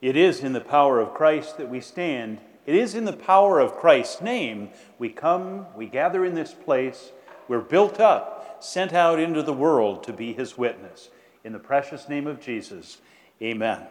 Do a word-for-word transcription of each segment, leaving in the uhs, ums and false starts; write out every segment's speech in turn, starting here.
It is in the power of Christ that we stand. It is in the power of Christ's name we come, we gather in this place, we're built up, sent out into the world to be his witness. In the precious name of Jesus, amen.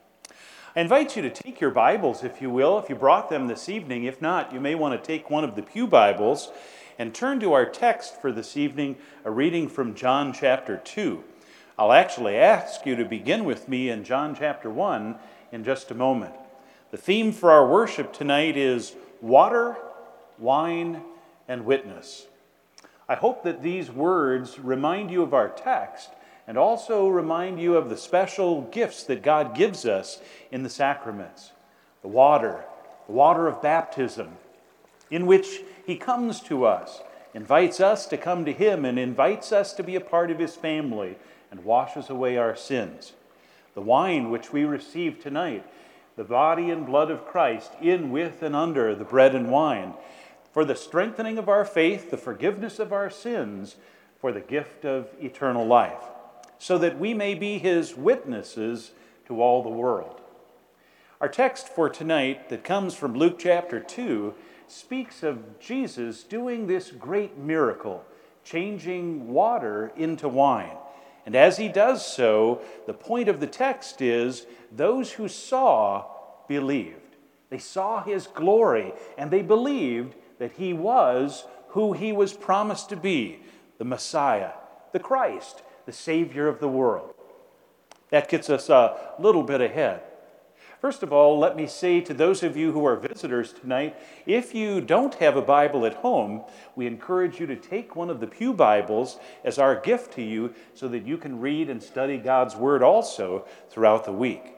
I invite you to take your Bibles, if you will, if you brought them this evening. If not, you may want to take one of the pew Bibles and turn to our text for this evening, a reading from John chapter two. I'll actually ask you to begin with me in John chapter one in just a moment. The theme for our worship tonight is water, wine, and witness. I hope that these words remind you of our text and also remind you of the special gifts that God gives us in the sacraments. The water, the water of baptism, in which he comes to us, invites us to come to him, and invites us to be a part of his family and washes away our sins. The wine which we receive tonight, the body and blood of Christ, in, with, and under the bread and wine, for the strengthening of our faith, the forgiveness of our sins, for the gift of eternal life, so that we may be his witnesses to all the world. Our text for tonight that comes from Luke chapter two speaks of Jesus doing this great miracle, changing water into wine. And as he does so, the point of the text is those who saw believed. They saw his glory, and they believed that he was who he was promised to be, the Messiah, the Christ, the Savior of the world. That gets us a little bit ahead. First of all, let me say to those of you who are visitors tonight, if you don't have a Bible at home, we encourage you to take one of the pew Bibles as our gift to you so that you can read and study God's Word also throughout the week.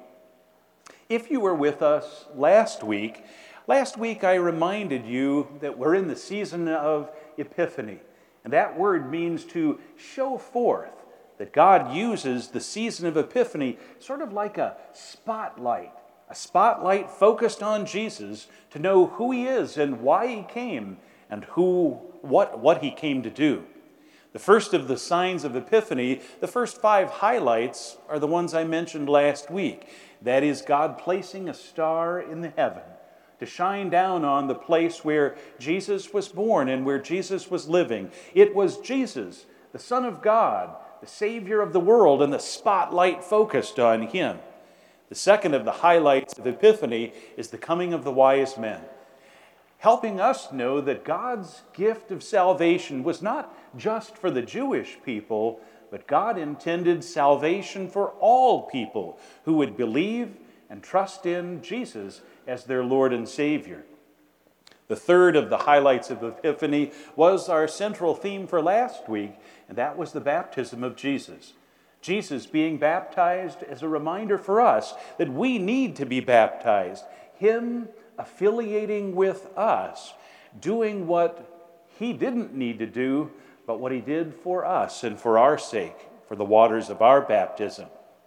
If you were with us last week, last week I reminded you that we're in the season of Epiphany, and that word means to show forth. That God uses the season of Epiphany sort of like a spotlight, a spotlight focused on Jesus to know who he is and why he came and who, what, what he came to do. The first of the signs of Epiphany, the first five highlights, are the ones I mentioned last week. That is God placing a star in the heaven to shine down on the place where Jesus was born and where Jesus was living. It was Jesus, the Son of God, the Savior of the world, and the spotlight focused on him. The second of the highlights of Epiphany is the coming of the wise men, helping us know that God's gift of salvation was not just for the Jewish people, but God intended salvation for all people who would believe and trust in Jesus as their Lord and Savior. The third of the highlights of Epiphany was our central theme for last week, and that was the baptism of Jesus. Jesus being baptized as a reminder for us that we need to be baptized. Him affiliating with us, doing what he didn't need to do, but what he did for us and for our sake, for the waters of our baptism.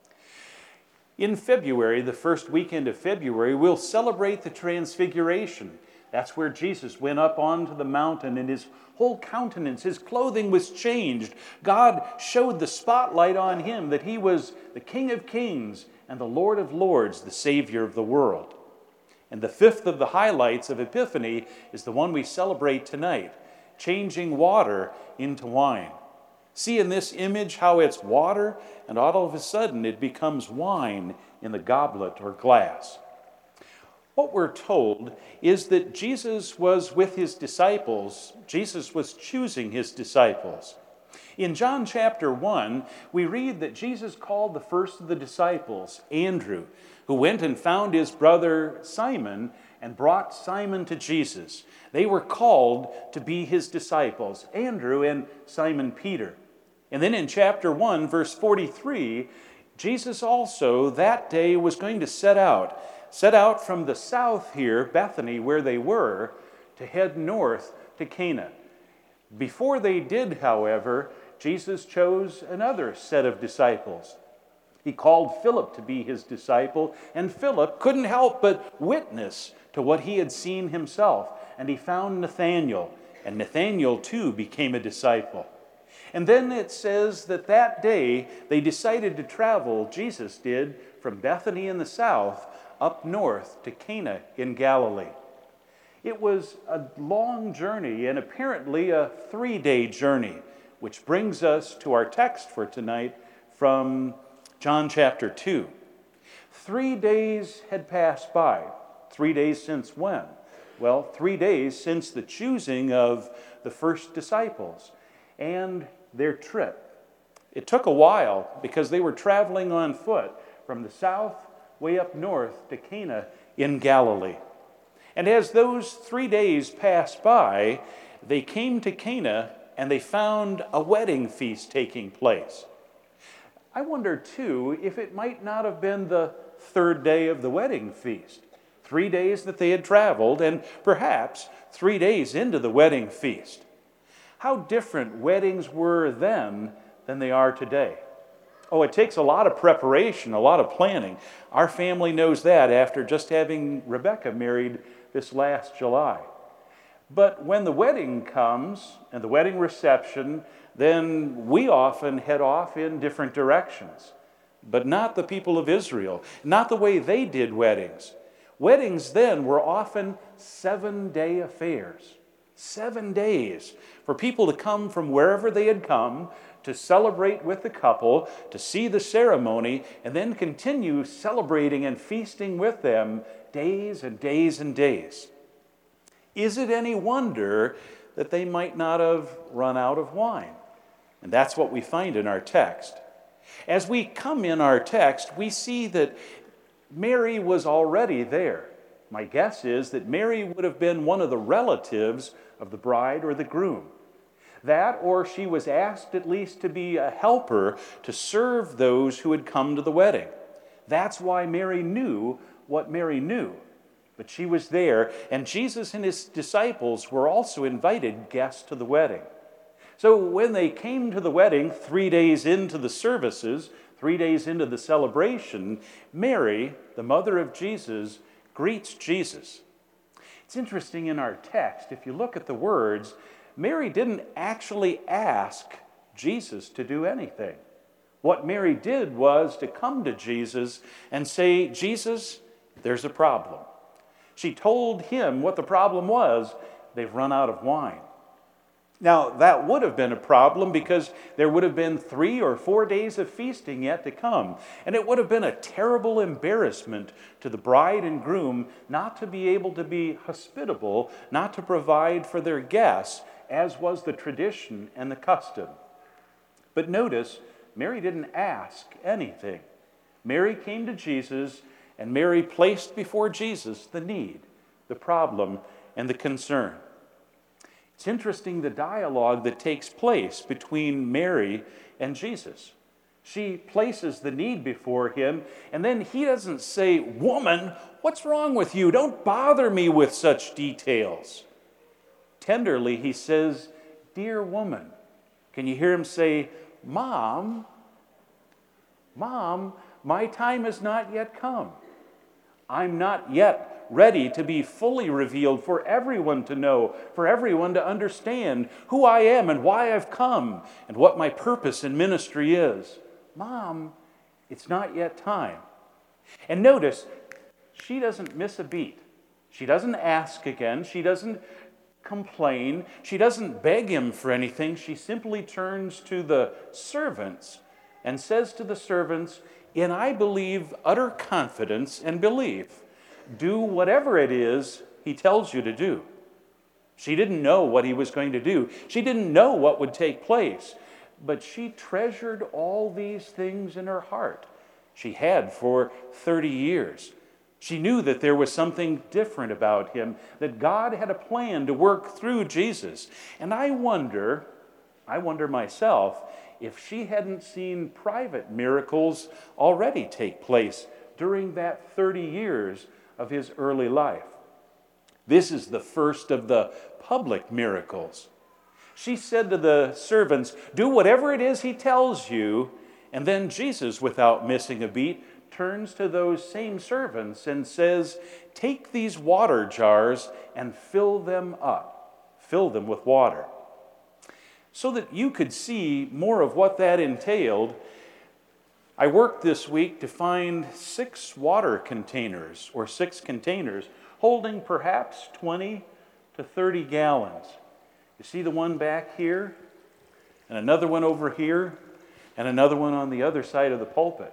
In February, the first weekend of February, we'll celebrate the Transfiguration. That's where Jesus went up onto the mountain and his whole countenance, his clothing was changed. God showed the spotlight on him that he was the King of Kings and the Lord of Lords, the Savior of the world. And the fifth of the highlights of Epiphany is the one we celebrate tonight, changing water into wine. See in this image how it's water and all of a sudden it becomes wine in the goblet or glass. What we're told is that Jesus was with his disciples. Jesus was choosing his disciples. In John chapter one, we read that Jesus called the first of the disciples, Andrew, who went and found his brother Simon and brought Simon to Jesus. They were called to be his disciples, Andrew and Simon Peter. And then in chapter one, verse forty-three, Jesus also that day was going to set out set out from the south here, Bethany, where they were, to head north to Cana. Before they did, however, Jesus chose another set of disciples. He called Philip to be his disciple, and Philip couldn't help but witness to what he had seen himself. And he found Nathanael, and Nathanael too became a disciple. And then it says that that day they decided to travel, Jesus did, from Bethany in the south up north to Cana in Galilee. It was a long journey and apparently a three-day journey, which brings us to our text for tonight from John chapter two. Three days had passed by. Three days since when? Well, three days since the choosing of the first disciples and their trip. It took a while because they were traveling on foot from the south way up north to Cana in Galilee. And as those three days passed by, they came to Cana and they found a wedding feast taking place. I wonder, too, if it might not have been the third day of the wedding feast. Three days that they had traveled, and perhaps three days into the wedding feast. How different weddings were then than they are today. Oh, it takes a lot of preparation, a lot of planning. Our family knows that after just having Rebecca married this last July. But when the wedding comes and the wedding reception, then we often head off in different directions. But not the people of Israel, not the way they did weddings. Weddings then were often seven-day affairs. Seven days for people to come from wherever they had come to celebrate with the couple, to see the ceremony, and then continue celebrating and feasting with them days and days and days. Is it any wonder that they might not have run out of wine? And that's what we find in our text. As we come in our text, we see that Mary was already there. My guess is that Mary would have been one of the relatives of the bride or the groom. That, or she was asked at least to be a helper to serve those who had come to the wedding. That's why Mary knew what Mary knew. But she was there, and Jesus and his disciples were also invited guests to the wedding. So when they came to the wedding, three days into the services, three days into the celebration, Mary, the mother of Jesus, greets Jesus. It's interesting in our text, if you look at the words, Mary didn't actually ask Jesus to do anything. What Mary did was to come to Jesus and say, Jesus, there's a problem. She told him what the problem was. They've run out of wine. Now, that would have been a problem because there would have been three or four days of feasting yet to come. And it would have been a terrible embarrassment to the bride and groom not to be able to be hospitable, not to provide for their guests, as was the tradition and the custom. But notice, Mary didn't ask anything. Mary came to Jesus, and Mary placed before Jesus the need, the problem, and the concern. It's interesting the dialogue that takes place between Mary and Jesus. She places the need before him, and then he doesn't say, "Woman, what's wrong with you? Don't bother me with such details." Tenderly, he says, "Dear woman." Can you hear him say, "Mom, Mom, my time has not yet come. I'm not yet ready to be fully revealed for everyone to know, for everyone to understand who I am and why I've come and what my purpose in ministry is. Mom, it's not yet time." And notice, she doesn't miss a beat. She doesn't ask again. She doesn't complain. She doesn't beg him for anything. She simply turns to the servants and says to the servants, in, I believe, utter confidence and belief, do whatever it is he tells you to do. She didn't know what he was going to do. She didn't know what would take place. But she treasured all these things in her heart. She had for thirty years. She knew that there was something different about him, that God had a plan to work through Jesus. And I wonder, I wonder myself, if she hadn't seen private miracles already take place during that thirty years of his early life. This is the first of the public miracles. She said to the servants, do whatever it is he tells you. And then Jesus, without missing a beat, turns to those same servants and says, take these water jars and fill them up. Fill them with water. So that you could see more of what that entailed, I worked this week to find six water containers, or six containers, holding perhaps twenty to thirty gallons. You see the one back here, and another one over here, and another one on the other side of the pulpit.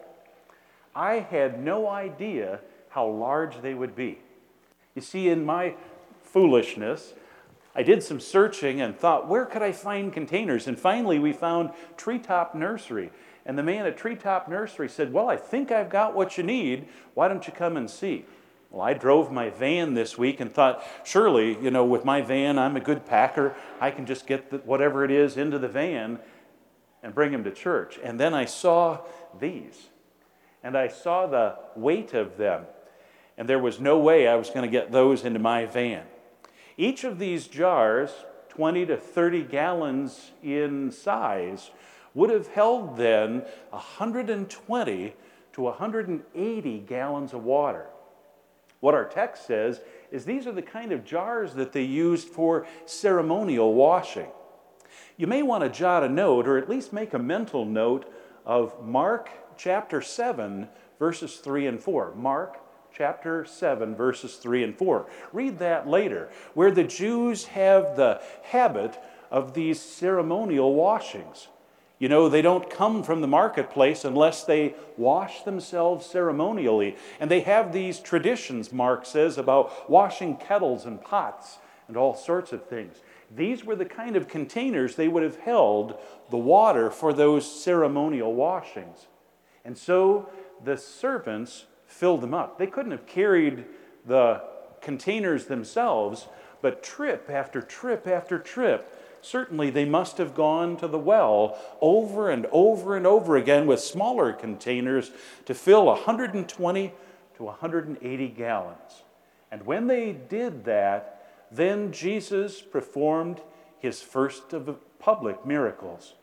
I had no idea how large they would be. You see, in my foolishness, I did some searching and thought, where could I find containers? And finally, we found Treetop Nursery. And the man at Treetop Nursery said, well, I think I've got what you need. Why don't you come and see? Well, I drove my van this week and thought, surely, you know, with my van, I'm a good packer. I can just get the, whatever it is into the van and bring them to church. And then I saw these. And I saw the weight of them. And there was no way I was going to get those into my van. Each of these jars, twenty to thirty gallons in size, would have held then one hundred twenty to one hundred eighty gallons of water. What our text says is these are the kind of jars that they used for ceremonial washing. You may want to jot a note, or at least make a mental note, of Mark chapter seven, verses three and four. Mark chapter seven, verses three and four. Read that later, where the Jews have the habit of these ceremonial washings. You know, they don't come from the marketplace unless they wash themselves ceremonially. And they have these traditions, Mark says, about washing kettles and pots and all sorts of things. These were the kind of containers they would have held the water for those ceremonial washings. And so the servants filled them up. They couldn't have carried the containers themselves, but trip after trip after trip, certainly they must have gone to the well over and over and over again with smaller containers to fill one hundred twenty to one hundred eighty gallons. And when they did that, then Jesus performed his first of public miracles.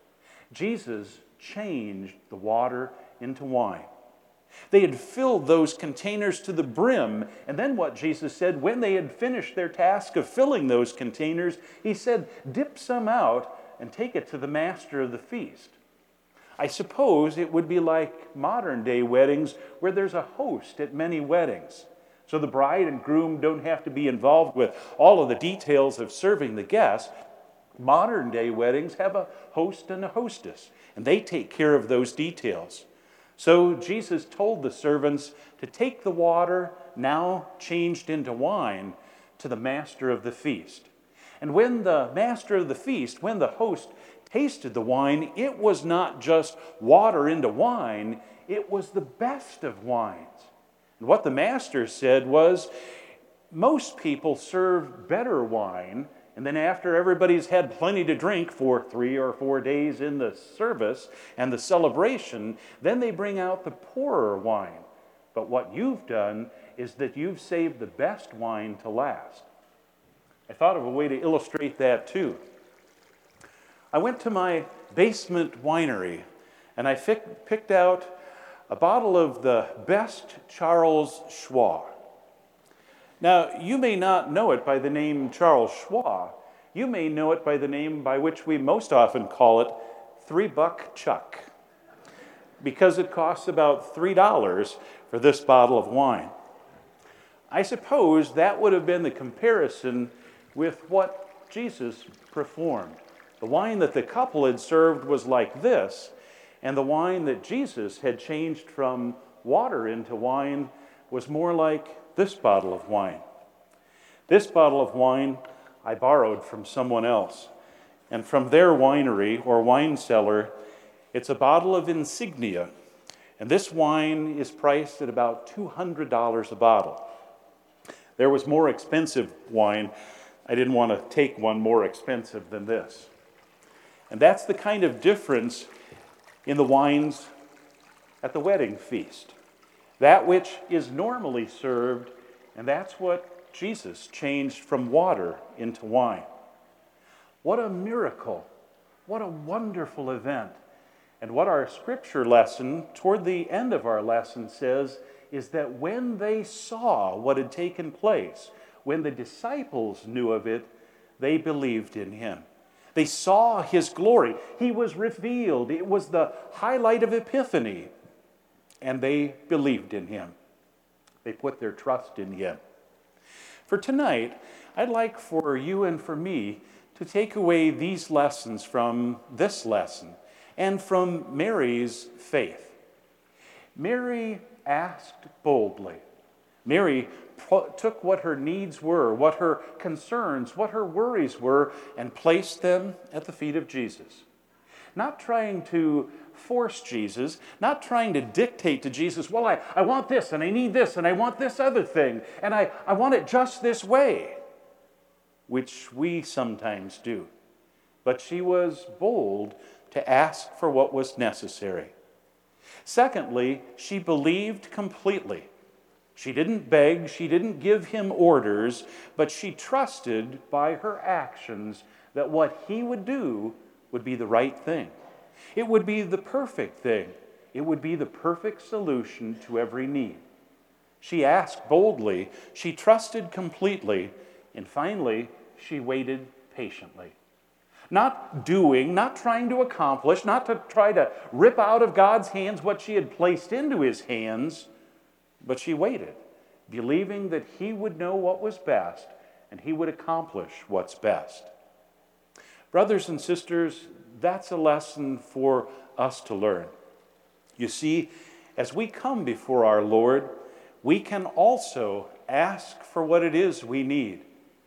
Jesus changed the water into wine. They had filled those containers to the brim, and then what Jesus said, when they had finished their task of filling those containers, he said, dip some out and take it to the master of the feast. I suppose it would be like modern day weddings where there's a host at many weddings. So the bride and groom don't have to be involved with all of the details of serving the guests. Modern day weddings have a host and a hostess, and they take care of those details. So Jesus told the servants to take the water, now changed into wine, to the master of the feast. And when the master of the feast, when the host tasted the wine, it was not just water into wine, it was the best of wines. And what the master said was, most people serve better wine, and then after everybody's had plenty to drink for three or four days in the service and the celebration, then they bring out the poorer wine. But what you've done is that you've saved the best wine to last. I thought of a way to illustrate that too. I went to my basement winery and I fic- picked out a bottle of the best Charles Schwa. Now, you may not know it by the name Charles Schwa. You may know it by the name by which we most often call it Three Buck Chuck, because it costs about three dollars for this bottle of wine. I suppose that would have been the comparison with what Jesus performed. The wine that the couple had served was like this, and the wine that Jesus had changed from water into wine was more like this bottle of wine. This bottle of wine I borrowed from someone else. And from their winery or wine cellar, it's a bottle of Insignia. And this wine is priced at about two hundred dollars a bottle. There was more expensive wine. I didn't want to take one more expensive than this. And that's the kind of difference in the wines at the wedding feast. That which is normally served, and that's what Jesus changed from water into wine. What a miracle. What a wonderful event. And what our scripture lesson, toward the end of our lesson, says is that when they saw what had taken place, when the disciples knew of it, they believed in him. They saw his glory. He was revealed. It was the highlight of Epiphany. and they believed in him. They put their trust in him. For tonight, I'd like for you and for me to take away these lessons from this lesson and from Mary's faith. Mary asked boldly. Mary pro- took what her needs were, what her concerns, what her worries were, and placed them at the feet of Jesus. Not trying to force Jesus, not trying to dictate to Jesus, well, I, I want this, and I need this, and I want this other thing, and I, I want it just this way, which we sometimes do. But she was bold to ask for what was necessary. Secondly, she believed completely. She didn't beg, she didn't give him orders, but she trusted by her actions that what he would do would be the right thing. It would be the perfect thing. It would be the perfect solution to every need. She asked boldly, she trusted completely, and finally, she waited patiently. Not doing, not trying to accomplish, not to try to rip out of God's hands what she had placed into his hands, but she waited, believing that he would know what was best and he would accomplish what's best. Brothers and sisters, that's a lesson for us to learn. You see, as we come before our Lord, we can also ask for what it is we need.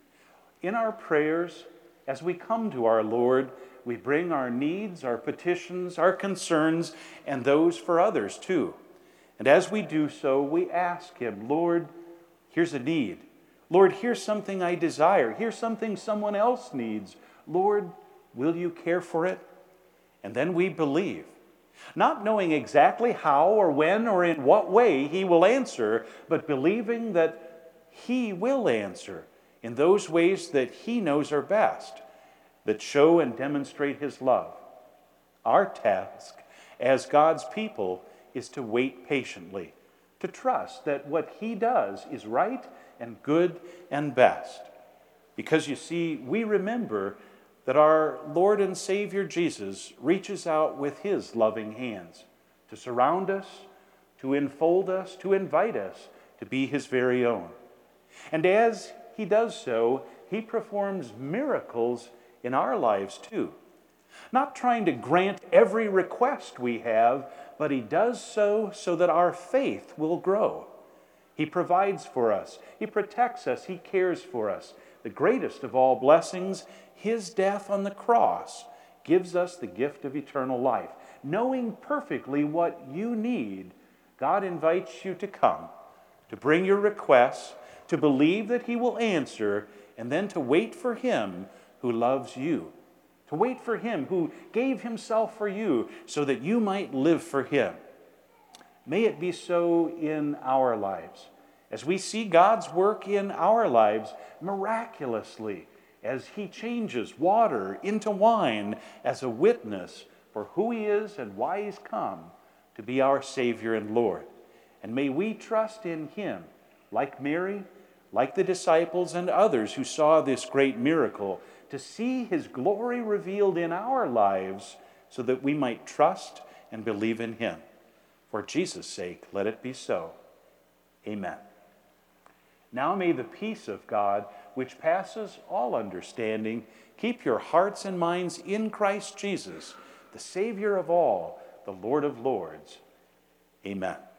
In our prayers, as we come to our Lord, we bring our needs, our petitions, our concerns, and those for others too. And as we do so, we ask him, Lord, here's a need. Lord, here's something I desire. Here's something someone else needs. Lord, will you care for it? And then we believe, not knowing exactly how or when or in what way he will answer, but believing that he will answer in those ways that he knows are best, that show and demonstrate his love. Our task as God's people is to wait patiently, to trust that what he does is right and good and best. Because you see, we remember that our Lord and Savior Jesus reaches out with his loving hands to surround us, to enfold us, to invite us to be his very own. And as he does so, he performs miracles in our lives too. Not trying to grant every request we have, but he does so so that our faith will grow. He provides for us. He protects us. He cares for us. The greatest of all blessings, his death on the cross, gives us the gift of eternal life. Knowing perfectly what you need, God invites you to come, to bring your requests, to believe that he will answer, and then to wait for him who loves you. To wait for him who gave himself for you so that you might live for him. May it be so in our lives, as we see God's work in our lives miraculously, as he changes water into wine as a witness for who he is and why he's come to be our Savior and Lord. And may we trust in him, like Mary, like the disciples and others who saw this great miracle, to see his glory revealed in our lives so that we might trust and believe in him. For Jesus' sake, let it be so. Amen. Now may the peace of God, which passes all understanding, keep your hearts and minds in Christ Jesus, the Savior of all, the Lord of lords. Amen.